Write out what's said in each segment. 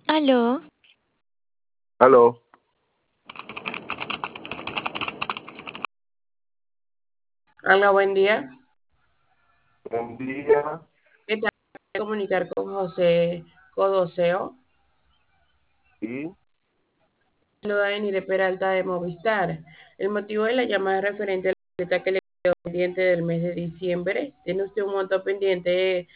Aló, Aló, Hola, buen día. buen día. ¿Qué tal? Voy a comunicar con José Codoseo. ¿Y Saluda a Enire Peralta de Movistar. El motivo de la llamada es referente a la tarjeta que le quedó pendiente del mes de diciembre. Tiene usted un monto pendiente de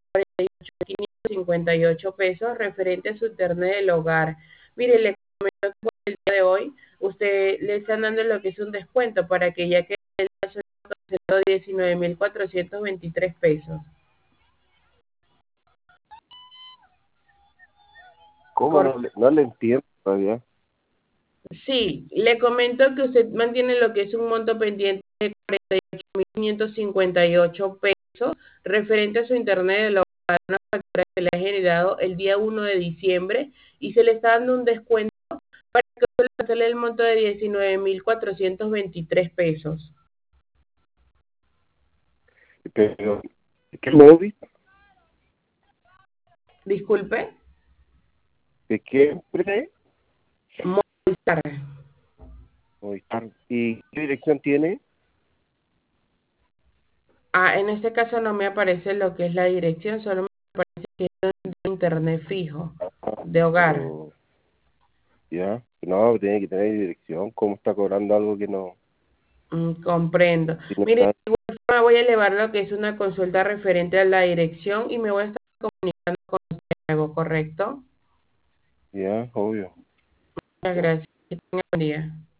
58 pesos referente a su internet del hogar. Mire, le comento que por el día de hoy usted le están dando lo que es un descuento para que ya que el caso de 19.423 pesos. cómo Correcto. no le entiendo todavía? Sí, le comento que usted mantiene lo que es un monto pendiente de 48.558 pesos referente a su internet de hogar, una factura que le ha generado el día 1 de diciembre y se le está dando un descuento para que usted le cancele el monto de 19.423 pesos. Pero, ¿qué móvil? Disculpe, ¿De qué empresa es? Movistar. Movistar. ¿Y qué dirección tiene? Ah, en este caso no me aparece lo que es la dirección, solo me aparece que es de internet fijo, de hogar. Oh, ya. No, tiene que tener dirección. ¿Cómo está cobrando algo que no, Comprendo. que no Mire, está? de igual forma voy a elevar lo que es una consulta referente a la dirección y me voy a estar comunicando con usted algo, ¿correcto? Ya, obvio. Muchas Ya. gracias. Que tenga buen día.